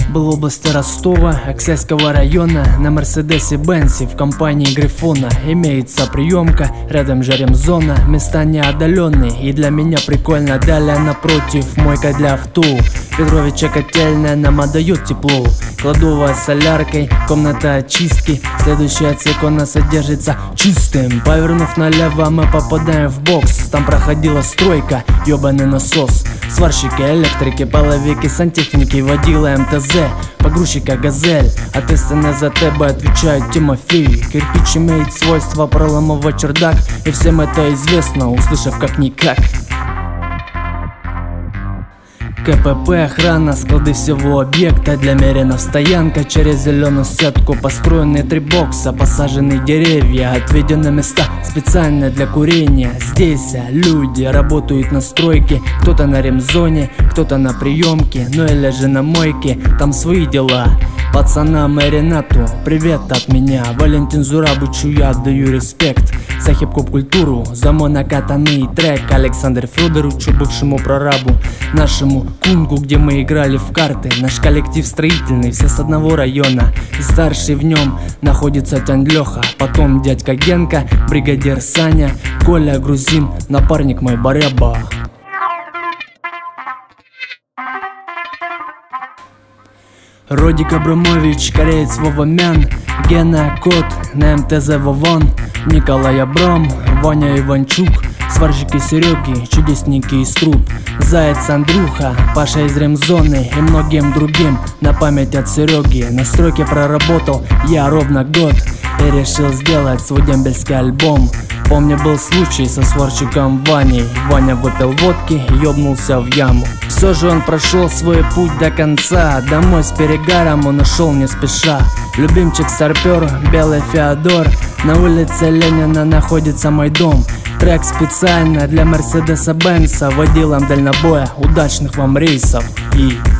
Был в области Ростова, Аксайского района, на Мерседесе Бенси в компании Грифона. Имеется приемка, рядом же ремзона, места неотдаленные и для меня прикольно. Далее напротив мойка для авто, Петровича котельная нам отдает тепло. Кладовая с соляркой, комната очистки, следующий отсек у нас содержится чистым. Повернув налево, мы попадаем в бокс, там проходила стройка, ёбаный насос. Сварщики, электрики, половики, сантехники, водила МТЗ, погрузчика Газель. Ответственно за ТБ отвечает Тимофей. Кирпич имеет свойство проламывать чердак, и всем это известно, услышав как-никак. КПП, охрана, склады всего объекта. Для меренов стоянка, через зеленую сетку построены 3 бокса, посажены деревья, отведены места специально для курения. Здесь люди работают на стройке, кто-то на ремзоне, кто-то на приемке, ну или же на мойке, там свои дела. Пацанам и Ренату привет от меня. Валентин Зурабычу я отдаю респект за хип-хоп культуру, за мой накатанный трек. Александр Федоровичу, бывшему прорабу, нашему Кунгу, где мы играли в карты. Наш коллектив строительный, все с одного района, и старший в нем находится тянь Леха. Потом дядька Генка, бригадир Саня, Коля грузин, напарник мой Баряба. Родик Абрамович, кореец Вовамян, Гена Кот, на МТЗ Вован, Николай Абрам, Ваня Иванчук, сварщики Сереги, чудесники из труб, Заяц Андрюха, Паша из ремзоны и многим другим на память от Сереги. На стройке проработал я ровно год и решил сделать свой дембельский альбом. Помню, был случай со сварщиком Ваней. Ваня выпил водки и ёбнулся в яму. Все же он прошел свой путь до конца. Домой с перегаром он ушел не спеша. Любимчик старпер, белый Феодор. На улице Ленина находится мой дом. Трек специально для Мерседеса Бенса, водилам дальнобоя. Удачных вам рейсов и...